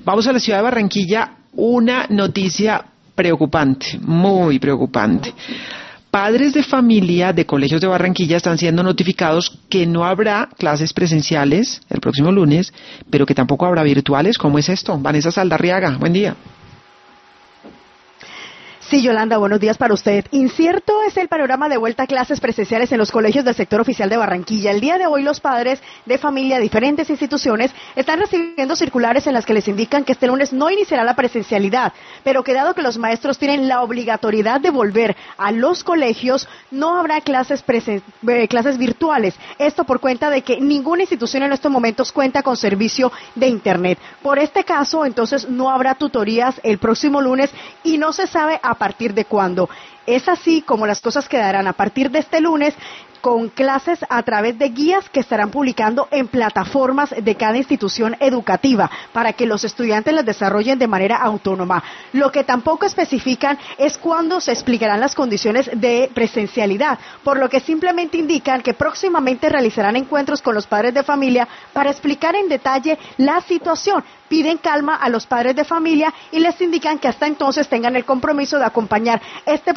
Vamos a la ciudad de Barranquilla, una noticia preocupante, muy preocupante. Padres de familia de colegios de Barranquilla están siendo notificados que no habrá clases presenciales el próximo lunes, pero que tampoco habrá virtuales. ¿Cómo es esto? Vanessa Saldarriaga, buen día. Sí, Yolanda, buenos días para usted. Incierto es el panorama de vuelta a clases presenciales en los colegios del sector oficial de Barranquilla. El día de hoy los padres de familia de diferentes instituciones están recibiendo circulares en las que les indican que este lunes no iniciará la presencialidad, pero que dado que los maestros tienen la obligatoriedad de volver a los colegios, no habrá clases virtuales. Esto por cuenta de que ninguna institución en estos momentos cuenta con servicio de Internet. Por este caso, entonces, no habrá tutorías el próximo lunes y no se sabe a partir de cuándo. Es así como las cosas quedarán a partir de este lunes, con clases a través de guías que estarán publicando en plataformas de cada institución educativa para que los estudiantes las desarrollen de manera autónoma. Lo que tampoco especifican es cuándo se explicarán las condiciones de presencialidad, por lo que simplemente indican que próximamente realizarán encuentros con los padres de familia para explicar en detalle la situación. Piden calma a los padres de familia y les indican que hasta entonces tengan el compromiso de acompañar este